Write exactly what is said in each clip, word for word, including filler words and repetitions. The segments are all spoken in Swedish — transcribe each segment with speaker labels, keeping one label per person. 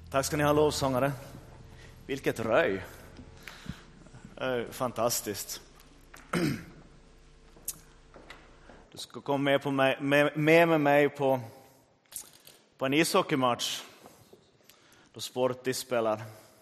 Speaker 1: Tack ska ni ha, lovsångare. Vilket röj. Fantastiskt. Du ska komma med, på mig, med, med, med mig på, på en ishockeymatch då Sportis spelar.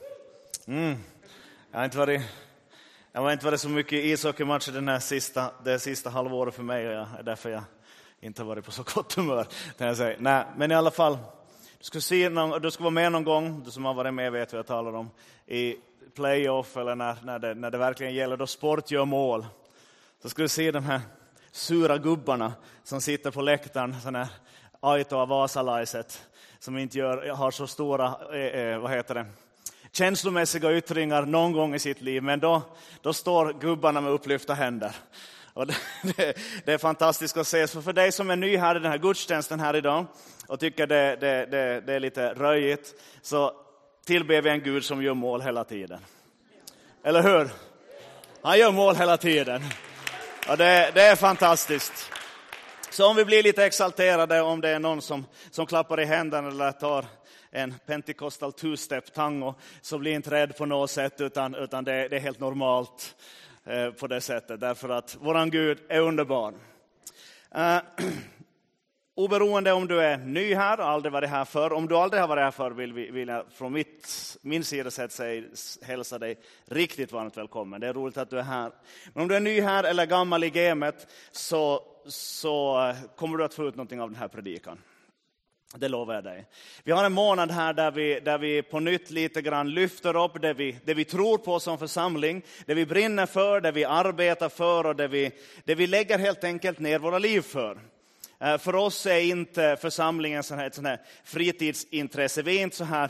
Speaker 1: Mm. Jag har inte varit, jag har inte varit så mycket ishockeymatcher den här sista, det sista halvåret för mig. Och jag, är därför jag inte har varit på så gott humör. Jag säga. Nej, men i alla fall. Du ska, se någon, du ska vara med någon gång, du som har varit med vet vad jag talar om, i playoff eller när, när, det, när det verkligen gäller då sport gör mål. Så ska du se de här sura gubbarna som sitter på läktaren, sån här Aito av Vasalaiset, som inte gör, har så stora eh, vad heter det, känslomässiga yttringar någon gång i sitt liv. Men då, då står gubbarna med upplyfta händer. Och det, det, det är fantastiskt att se. Så för dig som är ny här i den här gudstjänsten här idag och tycker det, det, det, det är lite röjigt, så tillber vi en Gud som gör mål hela tiden. Eller hur? Han gör mål hela tiden. Och det, det är fantastiskt. Så om vi blir lite exalterade, om det är någon som, som klappar i händerna eller tar en Pentecostal two-step tango, så blir inte rädd på något sätt, utan, utan det, det är helt normalt eh, på det sättet. Därför att våran Gud är underbar. Uh, Oberoende om du är ny här och aldrig varit här förr. Om du aldrig har varit här förr vill, vi, vill jag från mitt, min sida sett sig hälsa dig riktigt varmt välkommen. Det är roligt att du är här. Men om du är ny här eller gammal i gamet, så, så kommer du att få ut någonting av den här predikan. Det lovar jag dig. Vi har en månad här där vi, där vi på nytt lite grann lyfter upp det vi, det vi tror på som församling. Det vi brinner för, det vi arbetar för och det vi, det vi lägger helt enkelt ner våra liv för. För oss är inte församlingen sån här, ett sån här fritidsintresse. Vi är inte så här,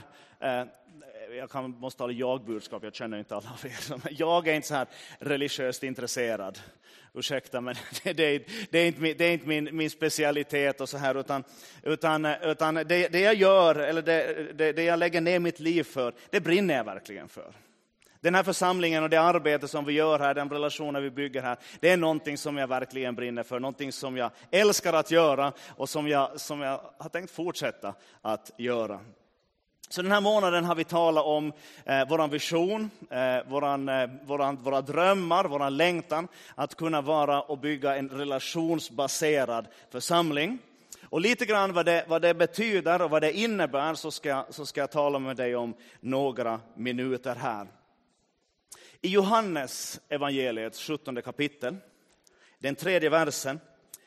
Speaker 1: jag kan, måste ha jag-budskap, jag känner inte alla av er. Jag är inte så här religiöst intresserad. Ursäkta, men det är, det är inte, min, det är inte min, min specialitet och så här. Utan, utan, utan det, det jag gör, eller det, det, det jag lägger ner mitt liv för, det brinner jag verkligen för. Den här församlingen och det arbete som vi gör här, den relationen vi bygger här, det är någonting som jag verkligen brinner för. Någonting som jag älskar att göra och som jag, som jag har tänkt fortsätta att göra. Så den här månaden har vi talat om eh, våran vision, eh, våran, eh, våran, våra drömmar, våran längtan att kunna vara och bygga en relationsbaserad församling. Och lite grann vad det, vad det betyder och vad det innebär, så ska, så ska jag tala med dig om några minuter här. I Johannes evangeliets sjuttonde kapitel, den tredje versen,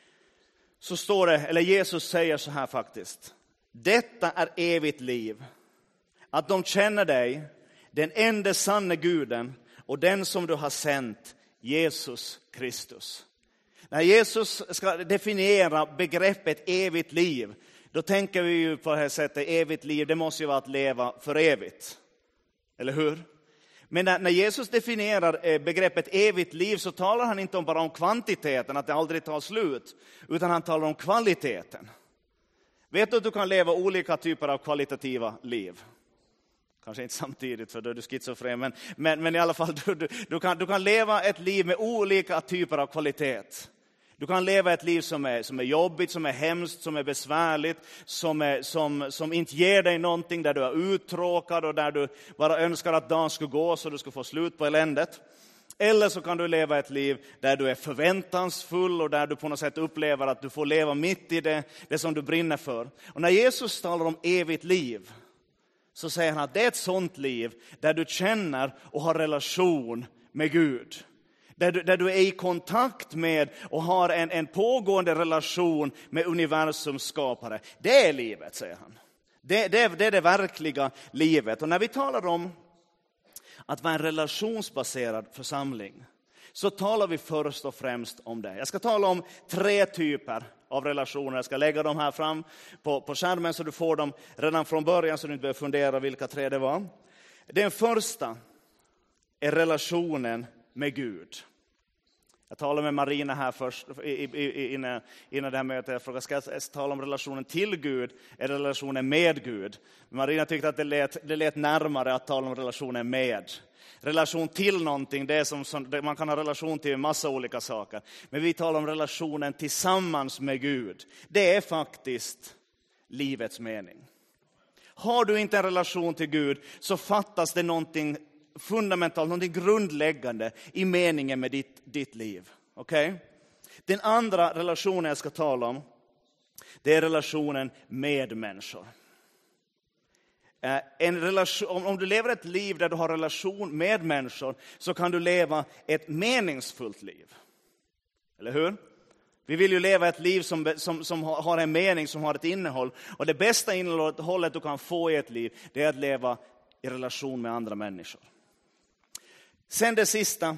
Speaker 1: så står det, eller Jesus säger så här faktiskt: detta är evigt liv, att de känner dig, den enda sanne Guden, och den som du har sänt, Jesus Kristus. När Jesus ska definiera begreppet evigt liv, då tänker vi ju på det här sättet, evigt liv, det måste ju vara att leva för evigt. Eller hur? Men när Jesus definierar begreppet evigt liv, så talar han inte bara om kvantiteten, att det aldrig tar slut, utan han talar om kvaliteten. Vet du att du kan leva olika typer av kvalitativa liv? Kanske inte samtidigt, för då är du schizofren, men, men, men i alla fall, du, du, du, kan, du kan leva ett liv med olika typer av kvalitet. Du kan leva ett liv som är, som är jobbigt, som är hemskt, som är besvärligt, som, är, som, som inte ger dig någonting, där du är uttråkad och där du bara önskar att dagen ska gå så du ska få slut på eländet. Eller så kan du leva ett liv där du är förväntansfull och där du på något sätt upplever att du får leva mitt i det, det som du brinner för. Och när Jesus talar om evigt liv, så säger han att det är ett sånt liv där du känner och har relation med Gud. Där du, där du är i kontakt med och har en, en pågående relation med universums skapare. Det är livet, säger han. Det, det, det är det verkliga livet. Och när vi talar om att vara en relationsbaserad församling, så talar vi först och främst om det. Jag ska tala om tre typer av relationer. Jag ska lägga dem här fram på, på skärmen så du får dem redan från början, så du inte behöver fundera vilka tre det var. Den första är relationen med Gud. Jag talade med Marina här först innan, innan det här mötet. Jag frågade, ska jag tala om relationen till Gud eller relationen med Gud? Marina tyckte att det lät, det lät närmare att tala om relationen med. Relation till någonting, det är som, som man kan ha relation till en massa olika saker. Men vi talar om relationen tillsammans med Gud. Det är faktiskt livets mening. Har du inte en relation till Gud så fattas det någonting fundamentalt, någonting grundläggande i meningen med ditt, ditt liv. Okej? Okay? Den andra relationen jag ska tala om, det är relationen med människor. En relation, om du lever ett liv där du har relation med människor så kan du leva ett meningsfullt liv. Eller hur? Vi vill ju leva ett liv som, som, som har en mening, som har ett innehåll. Och det bästa innehållet du kan få i ett liv, det är att leva i relation med andra människor. Sen det sista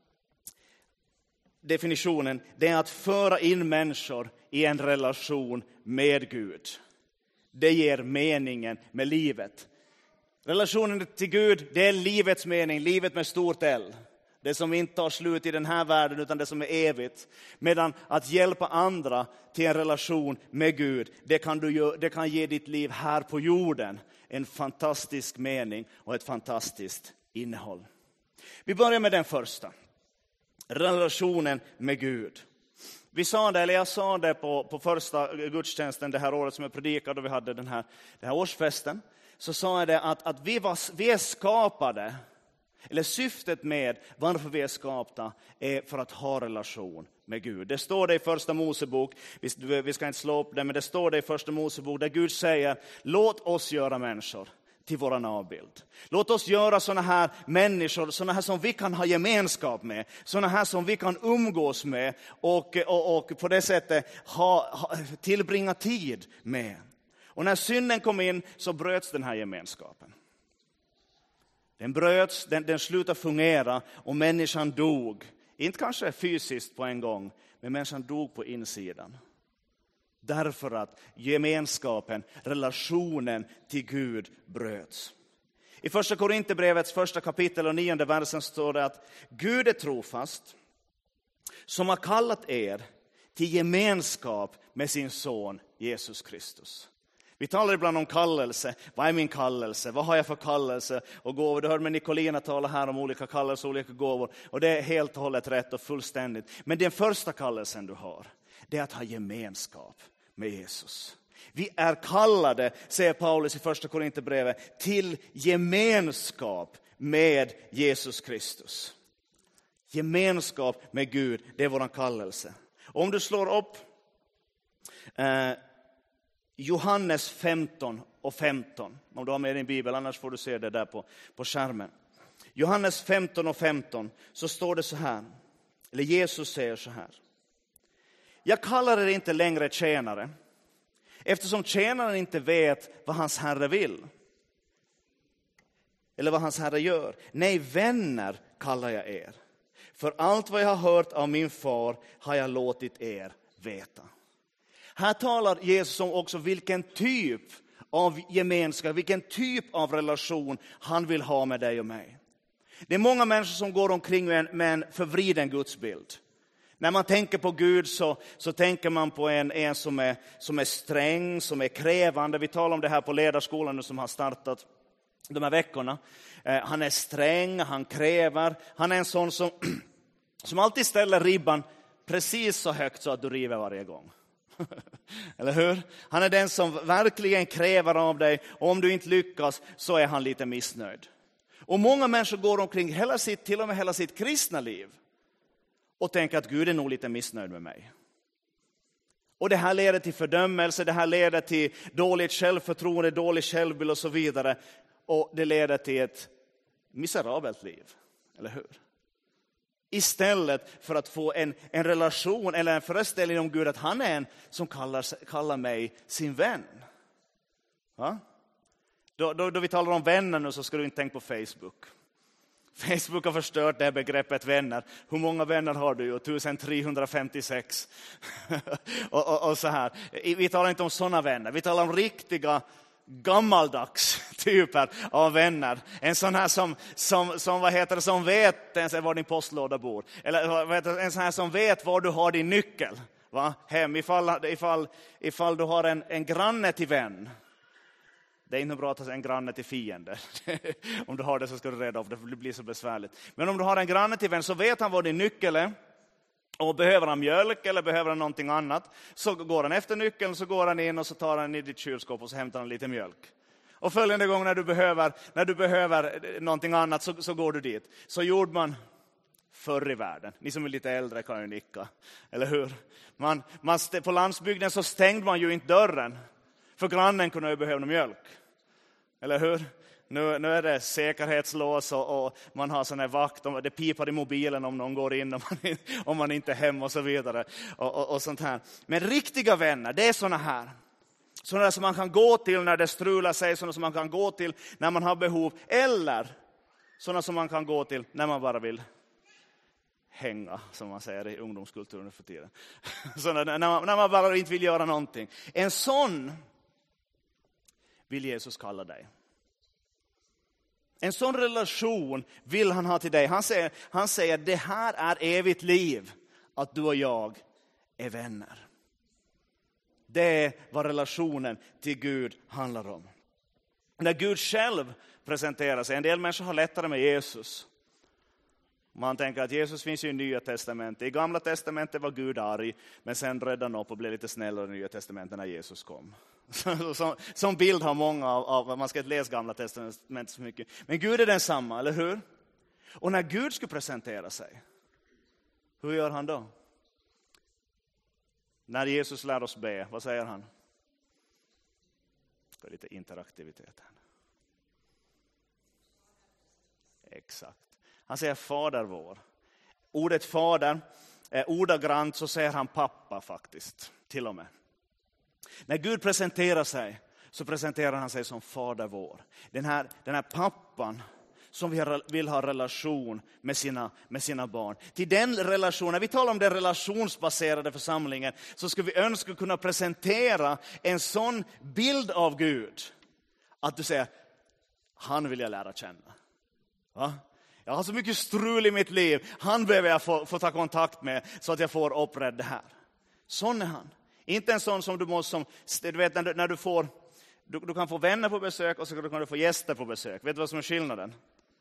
Speaker 1: definitionen, det är att föra in människor i en relation med Gud. Det ger meningen med livet. Relationen till Gud, det är livets mening, livet med stort L. Det som inte tar slut i den här världen utan det som är evigt. Medan att hjälpa andra till en relation med Gud, det kan, du, det kan ge ditt liv här på jorden en fantastisk mening och ett fantastiskt innehåll. Vi börjar med den första. Relationen med Gud. Vi sa det, eller jag sa det på, på första gudstjänsten det här året som jag predikade och vi hade den här, den här årsfesten. Så sa jag det att, att vi, var, vi är skapade, eller syftet med varför vi är skapta är för att ha relation med Gud. Det står det i första Mosebok, vi, vi ska inte slå upp det, men det står det i första Mosebok där Gud säger, låt oss göra människor till våran avbild. Låt oss göra såna här människor, såna här som vi kan ha gemenskap med, såna här som vi kan umgås med och, och, och på det sättet ha, ha, tillbringa tid med. Och när synden kom in så bröts den här gemenskapen. Den bröts, den, den slutade fungera och människan dog. Inte kanske fysiskt på en gång, men människan dog på insidan. Därför att gemenskapen, relationen till Gud bröts. I första Korinthierbrevets första kapitel och nionde versen står det att Gud är trofast som har kallat er till gemenskap med sin son Jesus Kristus. Vi talar ibland om kallelse. Vad är min kallelse? Vad har jag för kallelse och gåvor? Du hörde med Nicolina tala här om olika kallelser och olika gåvor. Och det är helt och hållet rätt och fullständigt. Men den första kallelsen du har, det är att ha gemenskap med Jesus. Vi är kallade, säger Paulus i första Korinthierbrevet, till gemenskap med Jesus Kristus. Gemenskap med Gud, det är vår kallelse. Och om du slår upp eh, Johannes femton och femton, om du har med din bibel, annars får du se det där på, på skärmen. Johannes femton och femton, så står det så här, eller Jesus säger så här. Jag kallar er inte längre tjänare, eftersom tjänaren inte vet vad hans herre vill. Eller vad hans herre gör. Nej, vänner kallar jag er. För allt vad jag har hört av min far har jag låtit er veta. Här talar Jesus om också vilken typ av gemenskap, vilken typ av relation han vill ha med dig och mig. Det är många människor som går omkring med en, med en förvriden gudsbild. När man tänker på Gud så, så tänker man på en, en som, är, som är sträng, som är krävande. Vi talar om det här på ledarskolan nu som har startat de här veckorna. Eh, han är sträng, han kräver. Han är en sån som, som alltid ställer ribban precis så högt så att du river varje gång. Eller hur? Han är den som verkligen kräver av dig. Och om du inte lyckas så är han lite missnöjd. Och många människor går omkring hela sitt, till och med hela sitt kristna liv och tänker att Gud är nog lite missnöjd med mig. Och det här leder till fördömelse, det här leder till dåligt självförtroende, dålig självbild och så vidare. Och det leder till ett miserabelt liv, eller hur? Istället för att få en, en relation eller en föreställning om Gud att han är en som kallar, kallar mig sin vän. Va? Då, då, då vi talar om vänner nu så ska du inte tänka på Facebook. Facebook har förstört det här begreppet vänner. Hur många vänner har du? tusen trehundrafemtiosex. och, och, och så här. Vi talar inte om sådana vänner. Vi talar om riktiga gammaldags typer av vänner. En sån här som, som, som, vad heter det, som vet ens var din postlåda bor. Eller vad heter det, en sån här som vet var du har din nyckel. Va? Hem, ifall, ifall, ifall du har en, en granne till vän. Det är inte bra att ha en granne till fiender. Om du har det så ska du reda av det, för det blir så besvärligt. Men om du har en granne till vän så vet han vad din nyckel är. Och behöver han mjölk eller behöver han någonting annat, så går han efter nyckeln, så går han in och så tar han i ditt kylskåp och så hämtar han lite mjölk. Och följande gång när du behöver, när du behöver någonting annat så, så går du dit. Så gjorde man förr i världen. Ni som är lite äldre kan ju nicka. Eller hur? Man, man, på landsbygden så stängde man ju inte dörren. För grannen kunde ju behöva mjölk. Eller hur? Nu, nu är det säkerhetslås och, och man har sån här vakt. Och det pipar i mobilen om någon går in. Om man, om man inte är hemma och så vidare. Och, och, och sånt här. Men riktiga vänner, det är såna här. Sådana som man kan gå till när det strular sig. Sådana som man kan gå till när man har behov. Eller sådana som man kan gå till när man bara vill hänga, som man säger i ungdomskulturen för tiden. Så när, när, man, när man bara inte vill göra någonting. En sån vill Jesus kalla dig. En sån relation vill han ha till dig. Han säger, han säger det här är evigt liv. Att du och jag är vänner. Det är vad relationen till Gud handlar om. När Gud själv presenterar sig. En del människor har lättare med Jesus. Man tänker att Jesus finns ju i Nya testamentet. I Gamla testamentet var Gud arg. Men sen räddade han upp och blev lite snällare i Nya testamentet när Jesus kom. Som, som bild har många av, av man ska inte läsa Gamla testamentet så mycket. Men Gud är densamma, eller hur? Och när Gud skulle presentera sig. Hur gör han då? När Jesus lär oss be, vad säger han? Det är lite interaktivitet här. Exakt. Han säger fader vår. Ordet fader, eh, ordagrant så säger han pappa faktiskt, till och med. När Gud presenterar sig så presenterar han sig som fader vår. Den här, den här pappan som vi vill ha relation med sina, med sina barn. Till den relationen, när vi talar om den relationsbaserade församlingen så ska vi önska kunna presentera en sån bild av Gud. Att du säger, han vill jag lära känna. Va? Jag har så mycket strul i mitt liv. Han behöver jag få, få ta kontakt med så att jag får upprädd det här. Sån är han. Inte en sån som du måste, som, du vet när du, när du får, du, du kan få vänner på besök och så kan du få gäster på besök. Vet du vad som är skillnaden?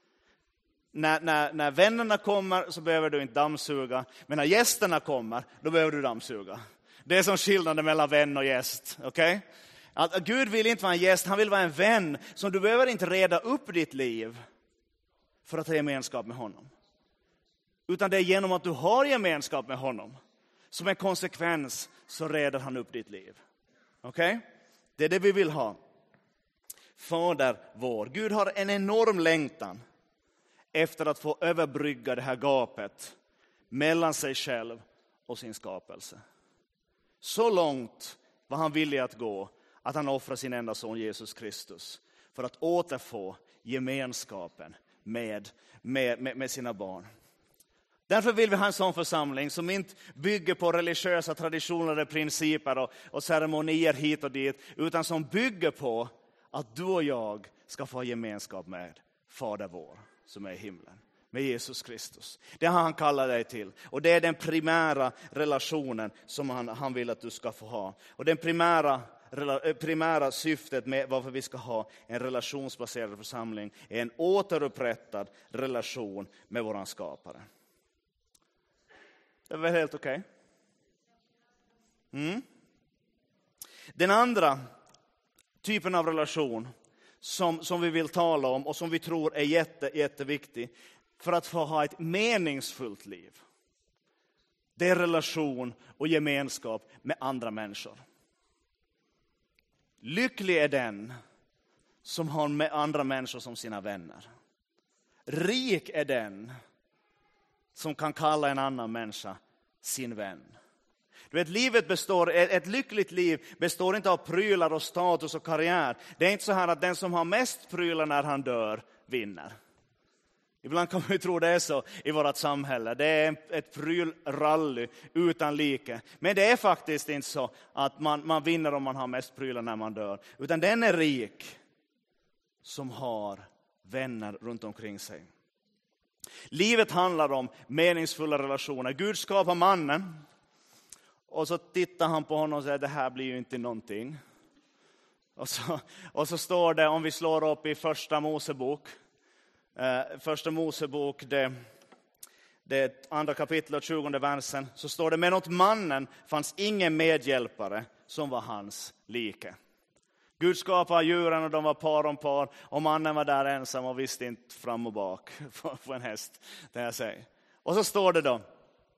Speaker 1: När, när, när vännerna kommer så behöver du inte dammsuga. Men när gästerna kommer, då behöver du dammsuga. Det är som skillnaden mellan vän och gäst. Okay? Att Gud vill inte vara en gäst, han vill vara en vän. Så du behöver inte reda upp ditt liv för att ha gemenskap med honom. Utan det är genom att du har gemenskap med honom. Som en konsekvens så reder han upp ditt liv. Okej? Okay? Det är det vi vill ha. Fader vår. Gud har en enorm längtan efter att få överbrygga det här gapet mellan sig själv och sin skapelse. Så långt var han villig att gå att han offrar sin enda son Jesus Kristus för att återfå gemenskapen med, med, med, med sina barn. Därför vill vi ha en sån församling som inte bygger på religiösa traditioner eller principer och, och ceremonier hit och dit, utan som bygger på att du och jag ska få gemenskap med Fader vår som är i himlen, med Jesus Kristus. Det har han kallat dig till. Och det är den primära relationen som han, han vill att du ska få ha. Och den primära, primära syftet med varför vi ska ha en relationsbaserad församling är en återupprättad relation med våran skapare. Det är väl helt okej? Okay? Mm. Den andra typen av relation som, som vi vill tala om och som vi tror är jätte, jätteviktig för att få ha ett meningsfullt liv. Det är relation och gemenskap med andra människor. Lycklig är den som har med andra människor som sina vänner. Rik är den som kan kalla en annan människa sin vän. Du vet, livet består, ett lyckligt liv består inte av prylar och status och karriär. Det är inte så här att den som har mest prylar när han dör vinner. Ibland kan man ju tro det är så i vårt samhälle. Det är ett prylrally utan like. Men det är faktiskt inte så att man, man vinner om man har mest prylar när man dör. Utan den är rik som har vänner runt omkring sig. Livet handlar om meningsfulla relationer. Gud skapar mannen. Och så tittar han på honom och säger, det här blir ju inte någonting. Och så, och så står det, om vi slår upp i första Mosebok. Eh, första Mosebok, det, det andra kapitlet, tjugonde versen. Så står det, men åt mannen fanns ingen medhjälpare som var hans like. Gud skapade djuren och de var par om par. Och mannen var där ensam och visste inte fram och bak på en häst. Det jag säger. Och så står det då.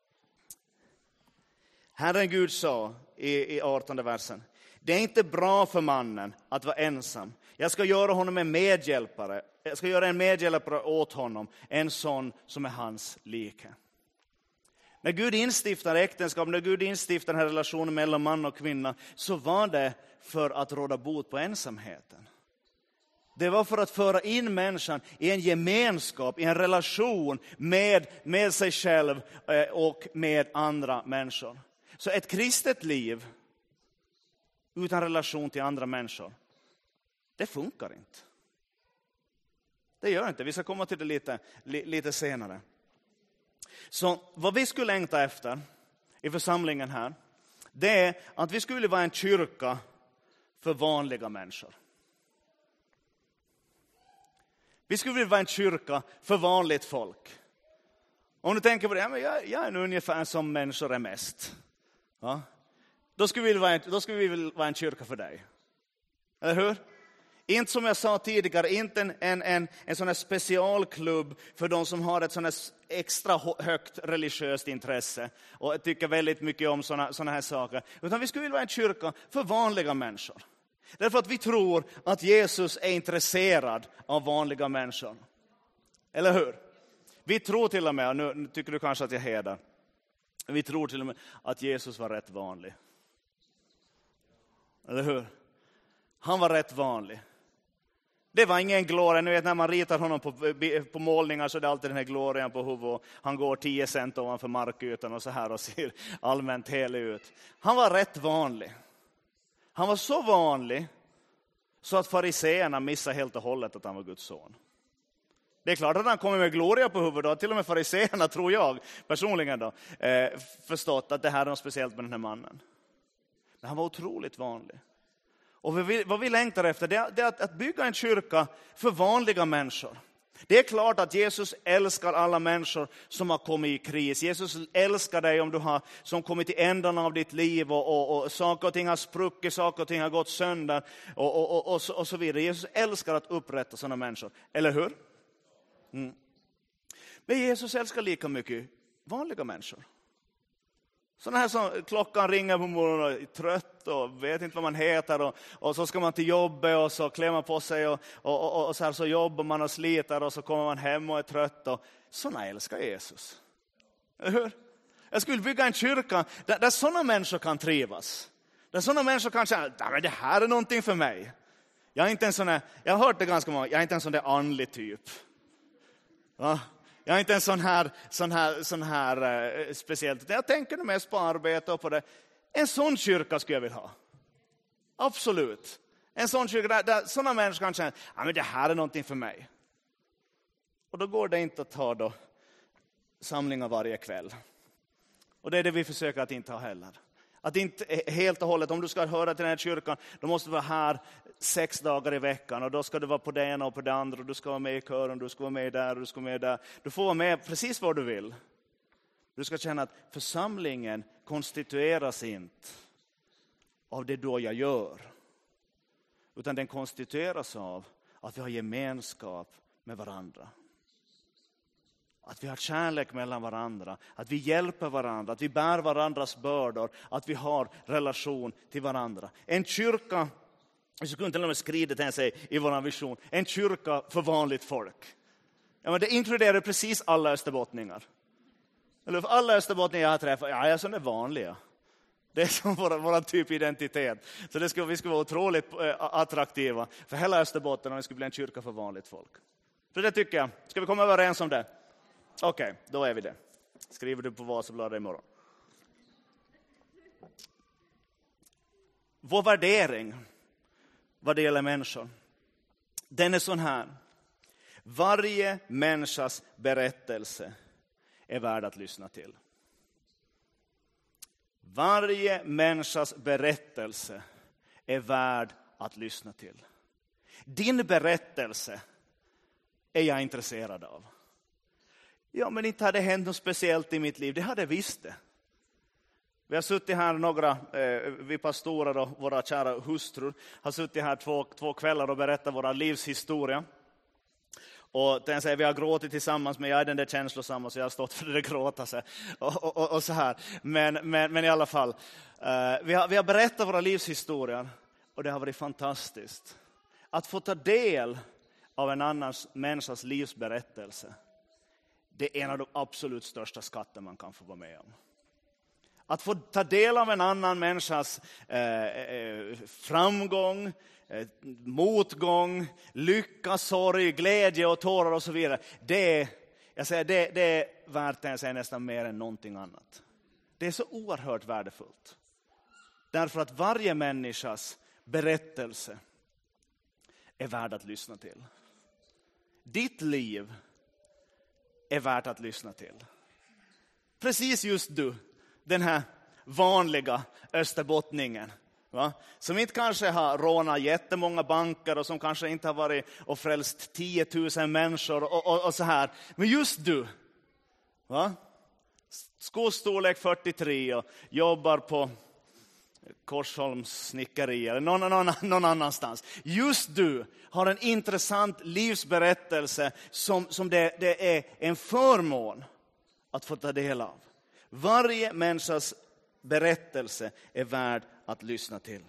Speaker 1: Herren Gud sa i, i artonde versen. Det är inte bra för mannen att vara ensam. Jag ska göra honom en medhjälpare. Jag ska göra en medhjälpare åt honom. En sån som är hans like. När Gud instiftar äktenskap, när Gud instiftar den här relationen mellan man och kvinna, så var det för att råda bot på ensamheten. Det var för att föra in människan i en gemenskap, i en relation med, med sig själv och med andra människor. Så ett kristet liv utan relation till andra människor, det funkar inte. Det gör inte. Vi ska komma till det lite, lite senare. Så vad vi skulle längta efter i församlingen här, det är att vi skulle vara en kyrka för vanliga människor. Vi skulle vilja vara en kyrka för vanligt folk. Om du tänker på det, ja, men jag, jag är ungefär som människor är mest. Ja? Då skulle vi vilja vara en, då skulle vi vilja vara en kyrka för dig. Eller hur? Inte som jag sa tidigare, inte en, en, en, en sån här specialklubb för de som har ett sån här extra högt religiöst intresse och tycker väldigt mycket om såna, såna här saker. Utan vi skulle vilja vara en kyrka för vanliga människor. Därför att vi tror att Jesus är intresserad av vanliga människor. Eller hur? Vi tror till och med, nu tycker du kanske att jag hedrar, vi tror till och med att Jesus var rätt vanlig. Eller hur? Han var rätt vanlig. Det var ingen gloria. Nu vet när man ritar honom på, på målningar så är det alltid den här glorian på huvudet. Han går tio cent ovanför markytan och så här och ser allmänt helig ut. Han var rätt vanlig. Han var så vanlig så att fariseerna missade helt och hållet att han var Guds son. Det är klart att han kommer med gloria på huvudet. Till och med fariseerna, tror jag personligen då, eh, förstått att det här är något speciellt med den här mannen. Men han var otroligt vanlig. Och vad vi, vad vi längtar efter, det är, det är att, att bygga en kyrka för vanliga människor. Det är klart att Jesus älskar alla människor som har kommit i kris. Jesus älskar dig om du har som kommit till ändan av ditt liv och, och, och saker och ting har spruckit, saker och ting har gått sönder och, och, och, och, så, och så vidare. Jesus älskar att upprätta sådana människor, eller hur? Mm. Men Jesus älskar lika mycket vanliga människor. Sådana här som klockan ringer på morgonen och är trött och vet inte vad man heter. Och, och så ska man till jobbet och så klär man på sig och, och, och, och så här så jobbar man och sliter och så kommer man hem och är trött. Och, sådana älskar Jesus. Eller hur? Jag skulle bygga en kyrka där, där sådana människor kan trivas. Där sådana människor kan känna att det här är någonting för mig. Jag är inte en sån här, jag har hört det ganska många, jag är inte en sån där andlig typ. Va? Jag är inte en sån här, sån här, sån här eh, speciellt. Jag tänker mest på arbete och på det. En sån kyrka skulle jag vilja ha. Absolut. En sån kyrka där, där sådana människor kan känna att ja, det här är någonting för mig. Och då går det inte att ta då samlingar varje kväll. Och det är det vi försöker att inte ha heller. Att inte helt och hållet, om du ska höra till den här kyrkan, då måste du vara här sex dagar i veckan. Och då ska du vara på det ena och på det andra. Och du ska vara med i kören, du ska vara med där och du ska vara med där. Du får vara med precis vad du vill. Du ska känna att församlingen konstitueras inte av det då jag gör. Utan den konstitueras av att vi har gemenskap med varandra. Att vi har kärlek mellan varandra. Att vi hjälper varandra. Att vi bär varandras bördor. Att vi har relation till varandra. En kyrka, vi skulle till och med skriva det här i vår vision. En kyrka för vanligt folk. Ja, men det inkluderar precis alla österbottningar. Eller för alla österbottningar jag har träffat, ja, jag är sådana vanliga. Det är som vår, vår typ identitet. Så det ska, vi ska vara otroligt attraktiva för hela Österbotten om det skulle bli en kyrka för vanligt folk. Så det tycker jag. Ska vi komma överens om det? Okej, okay, då är vi det. Skriver du på Vasabladet imorgon. Vår värdering vad det gäller människor, den är sån här. Varje människas berättelse är värd att lyssna till. Varje människas berättelse är värd att lyssna till. Din berättelse är jag intresserad av. Ja, men inte hade hänt något speciellt i mitt liv. Det hade visst det. Vi har suttit här några, eh, vi pastorer och våra kära hustrur har suttit här två, två kvällar och berättat våra livshistoria. Och den säger, vi har gråtit tillsammans, men jag är den där känslosamma så jag har stått för det gråta sig. Och, och, och, och så här. Men, men, men i alla fall, eh, vi, har, vi har berättat våra livshistorier och det har varit fantastiskt. Att få ta del av en annan människas livsberättelse, det är en av de absolut största skatter man kan få vara med om. Att få ta del av en annan människas eh, eh, framgång, eh, motgång, lycka, sorg, glädje och tårar och så vidare. Det är, jag säger, det, det är värt jag säger, nästan mer än någonting annat. Det är så oerhört värdefullt. Därför att varje människas berättelse är värd att lyssna till. Ditt liv är värt att lyssna till. Precis just du. Den här vanliga österbottningen. Va? Som inte kanske har rånat jättemånga banker och som kanske inte har varit och frälst tiotusen människor och, och, och så här. Men just du. Va? Skostorlek fyrtiotre och jobbar på Korsholms snickeri eller någon, någon, någon annanstans. Just du har en intressant livsberättelse som, som det, det är en förmån att få ta del av. Varje människas berättelse är värd att lyssna till.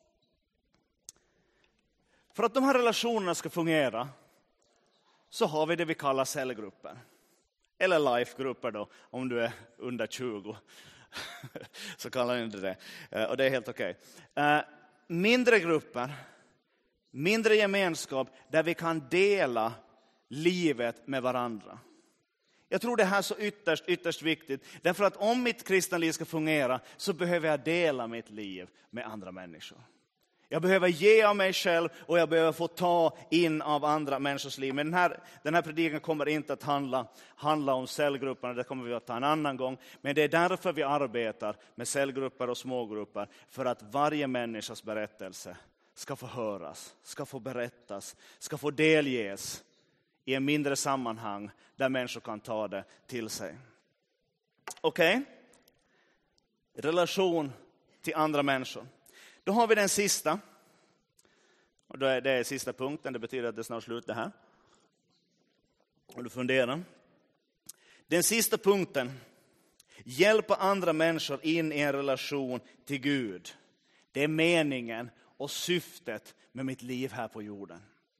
Speaker 1: För att de här relationerna ska fungera så har vi det vi kallar cellgrupper. Eller life-grupper då, om du är under tjugo. Så kallar vi det det. Och det är helt okej. Okay. Mindre grupper, mindre gemenskap där vi kan dela livet med varandra. Jag tror det här är så ytterst, ytterst viktigt. Därför att om mitt kristna liv ska fungera så behöver jag dela mitt liv med andra människor. Jag behöver ge av mig själv och jag behöver få ta in av andra människors liv. Men den här, den här predikan kommer inte att handla, handla om cellgrupperna. Det kommer vi att ta en annan gång. Men det är därför vi arbetar med cellgrupper och smågrupper. För att varje människas berättelse ska få höras, ska få berättas, ska få delges i en mindre sammanhang där människor kan ta det till sig. Okej? Okay? Relation till andra människor. Då har vi den sista. Och då är det sista punkten. Det betyder att det är snart slut det här. Och du funderar. Den sista punkten. Hjälpa andra människor in i en relation till Gud. Det är meningen och syftet med mitt liv här på jorden.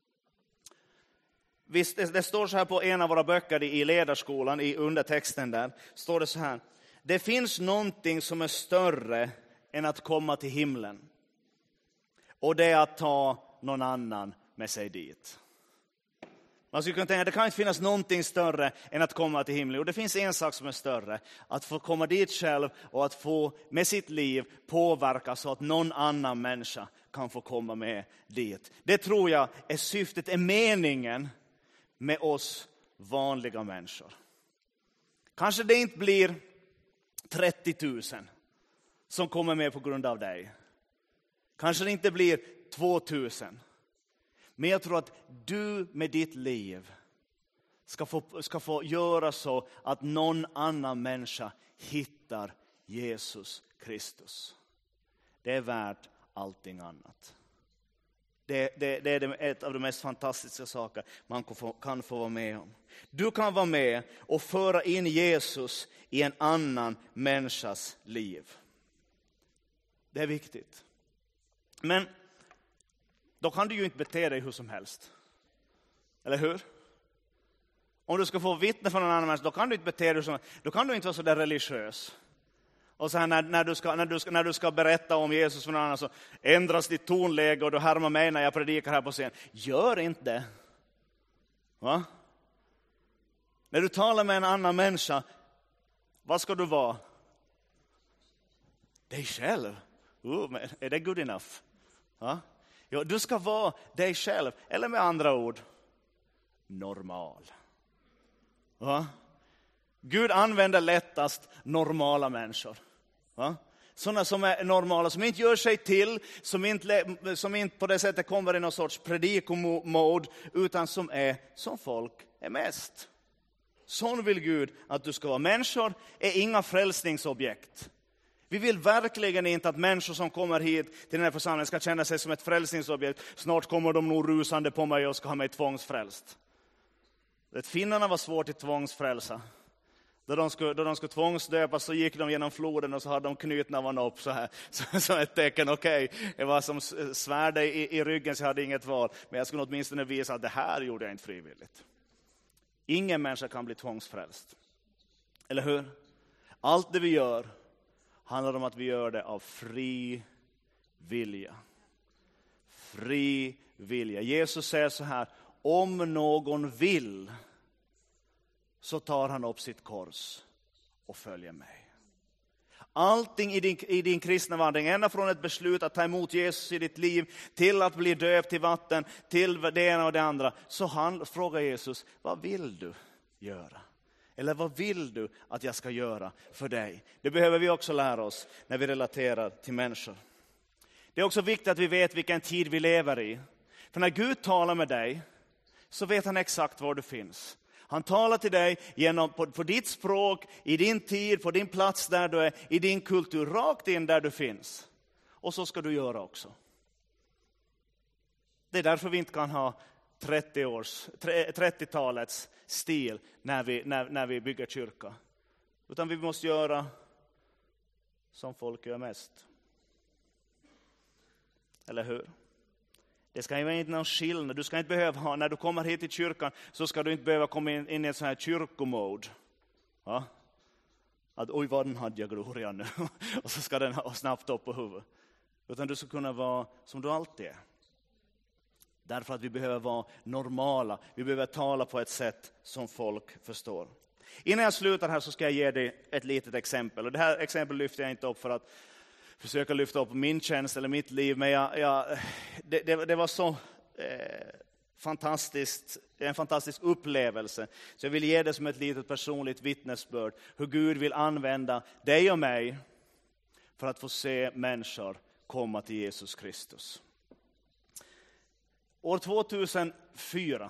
Speaker 1: Visst, det, det står så här på en av våra böcker i ledarskolan, i undertexten där. Står det så här. Det finns någonting som är större än att komma till himlen. Och det är att ta någon annan med sig dit. Man skulle kunna tänka att det kan inte finnas någonting större än att komma till himlen. Och det finns en sak som är större. Att få komma dit själv och att få med sitt liv påverka så att någon annan människa kan få komma med dit. Det tror jag är syftet, är meningen med oss vanliga människor. Kanske det inte blir trettio tusen som kommer med på grund av dig. Kanske det inte blir två tusen. Men jag tror att du med ditt liv ska få, ska få göra så att någon annan människa hittar Jesus Kristus. Det är värt allting annat. Det, det, det är ett av de mest fantastiska saker man kan få, kan få vara med om. Du kan vara med och föra in Jesus i en annan människas liv. Det är viktigt. Men då kan du ju inte bete dig hur som helst. Eller hur? Om du ska få vittne från en annan människa, då kan du inte bete dig som, då kan du inte vara så där religiös. Och så här, när, när, du ska, när, du ska, när du ska berätta om Jesus för någon annan så ändras ditt tonläge och du härmar mig när jag predikar här på scen. Gör inte det. Va? När du talar med en annan människa, vad ska du vara? Dig själv. Uh, men är det good enough? Va? Ja, du ska vara dig själv. Eller med andra ord, normal. Va? Gud använder lättast normala människor. Va? Sådana som är normala, som inte gör sig till, som inte, som inte på det sättet kommer i någon sorts predikomod, utan som är som folk är mest. Sån vill Gud att du ska vara. Människor är inga frälsningsobjekt. Vi vill verkligen inte att människor som kommer hit till den här församlingen ska känna sig som ett frälsningsobjekt. Snart kommer de nog rusande på mig och ska ha mig tvångsfrälst. Det finnarna var svårt att tvångsfrälsa. Då de skulle, då de skulle tvångsdöpas så gick de genom floden och så hade de knytnavarna upp så här. Så, så ett tecken, okej, okay, det var som svärde i, i ryggen så jag hade inget val. Men jag skulle åtminstone visa att det här gjorde jag inte frivilligt. Ingen människa kan bli tvångsfrälst. Eller hur? Allt det vi gör handlar om att vi gör det av fri vilja. Fri vilja. Jesus säger så här, om någon vill så tar han upp sitt kors och följer mig. Allting i din, i din kristna vandring, ända från ett beslut att ta emot Jesus i ditt liv till att bli döpt i vatten, till det ena och det andra, så han frågar Jesus, vad vill du göra? Eller vad vill du att jag ska göra för dig? Det behöver vi också lära oss när vi relaterar till människor. Det är också viktigt att vi vet vilken tid vi lever i. För när Gud talar med dig så vet han exakt var du finns. Han talar till dig genom, på, på ditt språk, i din tid, på din plats där du är, i din kultur, rakt in där du finns. Och så ska du göra också. Det är därför vi inte kan ha trettiotalets stil när vi, när, när vi bygger kyrka. Utan vi måste göra som folk gör mest. Eller hur? Det ska ju inte någon skillnad. Du ska inte behöva ha, när du kommer hit till kyrkan så ska du inte behöva komma in, in i en sån här kyrkomode. Ja? Att oj vad den hade jag gloria nu. Och så ska den ha snabbt upp på huvudet. Utan du ska kunna vara som du alltid är. Därför att vi behöver vara normala. Vi behöver tala på ett sätt som folk förstår. Innan jag slutar här så ska jag ge dig ett litet exempel. Och det här exempel lyfter jag inte upp för att försöka lyfta upp min tjänst eller mitt liv. Men jag, jag, det, det, det var så eh, fantastiskt, en fantastisk upplevelse. Så jag vill ge det som ett litet personligt vittnesbörd. Hur Gud vill använda dig och mig för att få se människor komma till Jesus Kristus. År tvåtusenfyra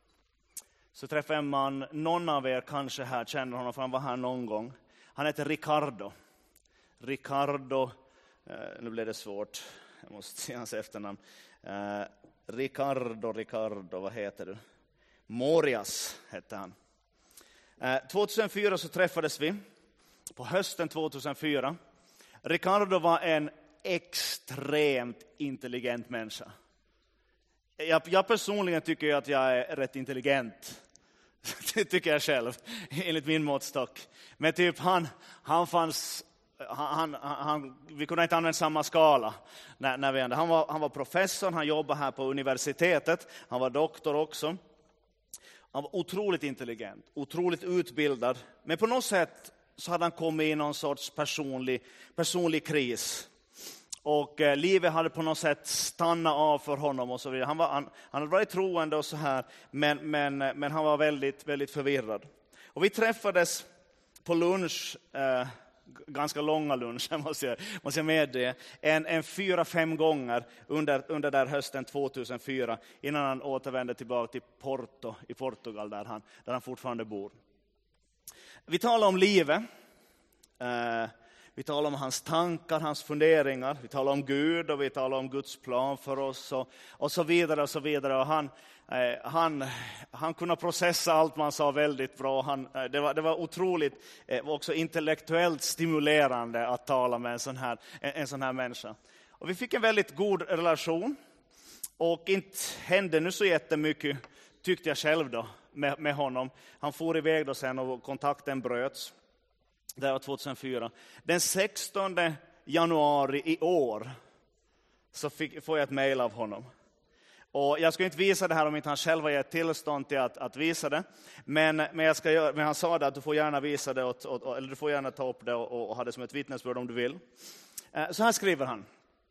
Speaker 1: så träffade jag en man, någon av er kanske här känner honom för han var här någon gång. Han heter Ricardo. Ricardo, eh, nu blev det svårt, jag måste se hans efternamn. Eh, Ricardo, Ricardo, vad heter du? Morias hette han. Eh, tvåtusenfyra så träffades vi, på hösten tvåtusenfyra. Ricardo var en extremt intelligent människa. Jag, jag personligen tycker att jag är rätt intelligent. Det tycker jag själv, enligt min måttstock. Men typ han, han fanns, han, han, vi kunde inte använda samma skala. När, när vi, han, var, han var professor, han jobbade här på universitetet. Han var doktor också. Han var otroligt intelligent, otroligt utbildad. Men på något sätt så hade han kommit i någon sorts personlig, personlig kris. Och eh, livet hade på något sätt stannat av för honom och så vidare. Han, var, han, han hade varit troende och så här, men, men, men han var väldigt, väldigt förvirrad. Och vi träffades på lunch, eh, ganska långa luncher måste jag, måste jag med det, en, en fyra, fem gånger under, under där hösten tvåtusenfyra innan han återvände tillbaka till Porto i Portugal där han, där han fortfarande bor. Vi talar om livet. Eh, Vi talar om hans tankar, hans funderingar. Vi talar om Gud och vi talar om Guds plan för oss och, och så vidare och så vidare. Och han, eh, han, han kunde processa allt man sa väldigt bra. Han, eh, det, var, det var otroligt eh, också intellektuellt stimulerande att tala med en sån här, en, en sån här människa. Och vi fick en väldigt god relation. Och inte hände nu så jättemycket, tyckte jag själv då, med, med honom. Han for iväg då sen och kontakten bröts. Det var tvåtusenfyra. Den sextonde januari i år så fick, får jag ett mejl av honom. Och jag ska inte visa det här om inte han själv har gett tillstånd till att, att visa det. Men, men, jag ska göra, men han sa det att du får gärna visa det, och, och, eller du får gärna ta upp det och, och ha det som ett vittnesbörd om du vill. Så här skriver han.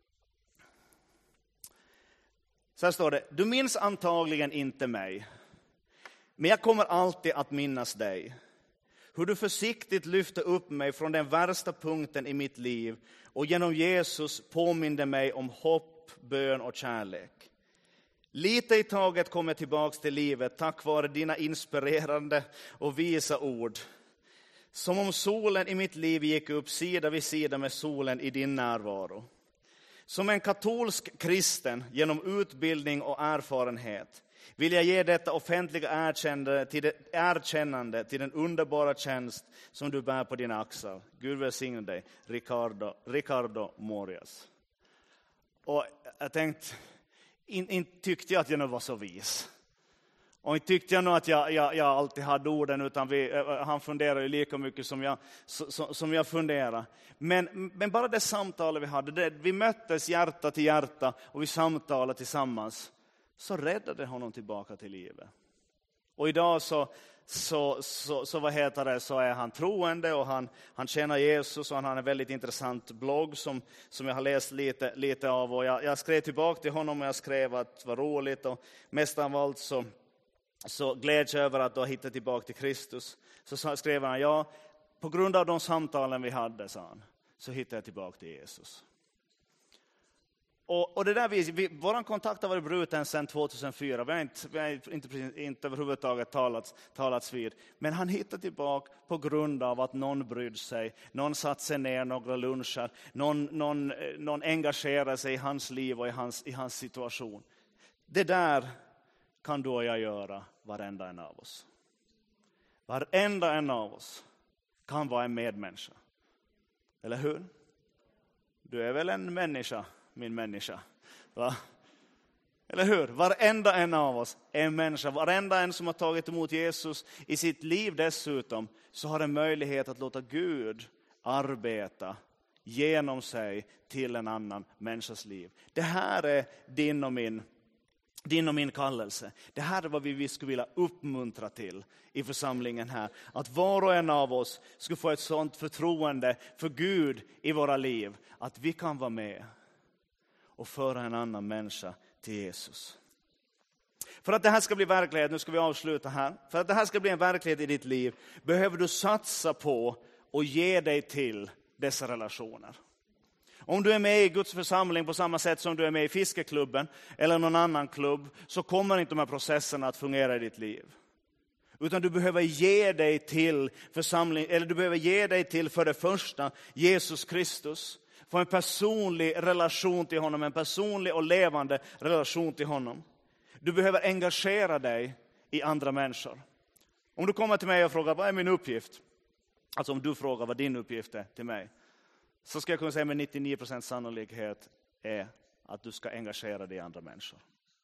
Speaker 1: Så här står det. Du minns antagligen inte mig. Men jag kommer alltid att minnas dig. Hur du försiktigt lyfte upp mig från den värsta punkten i mitt liv och genom Jesus påminde mig om hopp, bön och kärlek. Lite i taget kom jag tillbaka till livet tack vare dina inspirerande och visa ord. Som om solen i mitt liv gick upp sida vid sida med solen i din närvaro. Som en katolsk kristen genom utbildning och erfarenhet vill jag ge detta offentliga erkännande till, det, erkännande till den underbara tjänst som du bär på dina axlar. Gud välsigne dig, Ricardo, Ricardo Morias. Och jag tänkte, inte in, tyckte jag att jag nu var så vis. Och inte tyckte jag nog att jag, jag, jag alltid hade orden, utan vi, han funderar ju lika mycket som jag, så, som jag funderar. Men, men bara det samtalet vi hade, det, vi möttes hjärta till hjärta och vi samtalade tillsammans. Så räddade honom tillbaka till livet. Och idag så, så, så, så, vad heter det, så är han troende och han, han tjänar Jesus och han har en väldigt intressant blogg som, som jag har läst lite, lite av. Och jag, jag skrev tillbaka till honom och jag skrev att det var roligt och mest av allt så, så gläds jag över att du har hittat tillbaka till Kristus. Så skrev han, ja, på grund av de samtalen vi hade, sa han, så hittade jag tillbaka till Jesus. Och, och det där vi, vi, vår kontakt har varit bruten sedan tjugohundrafyra. Vi har inte, vi har inte, inte överhuvudtaget talats, talats vid. Men han hittade tillbaka på grund av att någon brydde sig. Någon satt sig ner några luncher. Någon, någon, någon engagerade sig i hans liv och i hans, i hans situation. Det där kan du och jag göra, varenda en av oss. Varenda en av oss kan vara en medmänniska. Eller hur? Du är väl en människa? Min människa. Va? Eller hur? Varenda en av oss är en människa. Varenda en som har tagit emot Jesus i sitt liv dessutom, så har en möjlighet att låta Gud arbeta genom sig till en annan människas liv. Det här är din och min, din och min kallelse. Det här är vad vi skulle vilja uppmuntra till i församlingen här. Att var och en av oss skulle få ett sådant förtroende för Gud i våra liv. Att vi kan vara med och föra en annan människa till Jesus. För att det här ska bli verklighet, nu ska vi avsluta här. För att det här ska bli en verklighet i ditt liv behöver du satsa på och ge dig till dessa relationer. Om du är med i Guds församling på samma sätt som du är med i fiskeklubben eller någon annan klubb, så kommer inte de här processerna att fungera i ditt liv. Utan du behöver ge dig till församling, eller du behöver ge dig till för det första Jesus Kristus. Få en personlig relation till honom, en personlig och levande relation till honom. Du behöver engagera dig i andra människor. Om du kommer till mig och frågar, vad är min uppgift? Alltså om du frågar vad din uppgift är till mig, så ska jag kunna säga med nittionio procent sannolikhet är att du ska engagera dig i andra människor.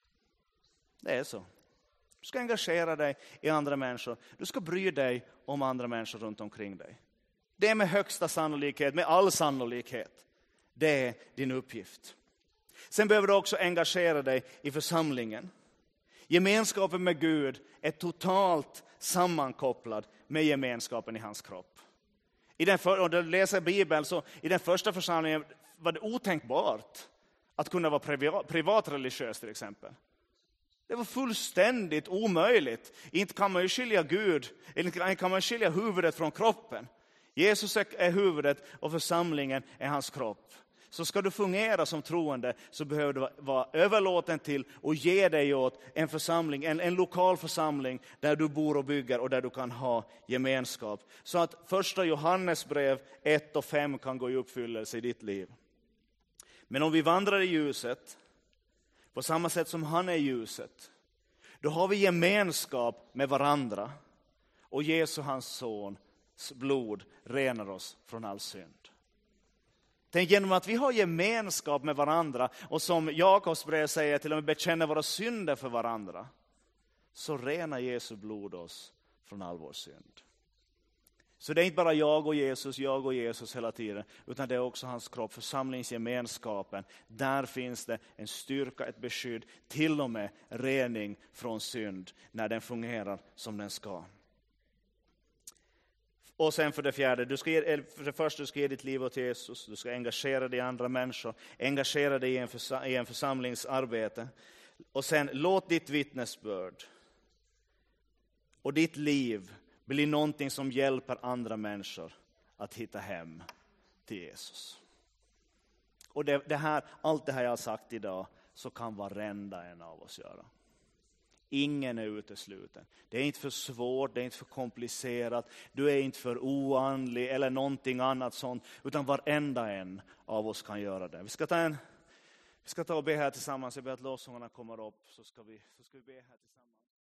Speaker 1: Det är så. Du ska engagera dig i andra människor. Du ska bry dig om andra människor runt omkring dig. Det är med högsta sannolikhet, med all sannolikhet. Det är din uppgift. Sen behöver du också engagera dig i församlingen. Gemenskapen med Gud är totalt sammankopplad med gemenskapen i hans kropp. I den för, om du läser Bibeln, så i den första församlingen var det otänkbart att kunna vara privat, privatreligiös till exempel. Det var fullständigt omöjligt. Inte kan man ju skilja Gud, eller kan man skilja huvudet från kroppen. Jesus är huvudet och församlingen är hans kropp. Så ska du fungera som troende, så behöver du vara överlåten till och ge dig åt en församling, en, en lokal församling där du bor och bygger och där du kan ha gemenskap. Så att första Johannes brev ett och fem kan gå i uppfyllelse i ditt liv. Men om vi vandrar i ljuset, på samma sätt som han är ljuset, då har vi gemenskap med varandra. Och Jesus, hans son, blod renar oss från all synd. Tänk, genom att vi har gemenskap med varandra och som Jakobs brev säger, till och med bekänner våra synder för varandra, så renar Jesu blod oss från all vår synd. Så det är inte bara jag och Jesus, jag och Jesus hela tiden, utan det är också hans kropp, församlingsgemenskapen. Där finns det en styrka, ett beskydd, till och med rening från synd när den fungerar som den ska. Och sen för det fjärde, du ska ge, för det första du ska ge ditt liv åt Jesus. Du ska engagera dig i andra människor. Engagera dig i en, försa, i en församlingsarbete. Och sen låt ditt vittnesbörd och ditt liv bli någonting som hjälper andra människor att hitta hem till Jesus. Och det, det här, allt det här jag har sagt idag, så kan varenda en av oss göra. Ingen är utesluten. Det är inte för svårt, det är inte för komplicerat. Du är inte för oandlig eller någonting annat sånt. Utan varenda en av oss kan göra det. Vi ska ta, en, vi ska ta och be här tillsammans. Jag ber att lovsångarna kommer upp, så ska vi, så ska vi be här tillsammans.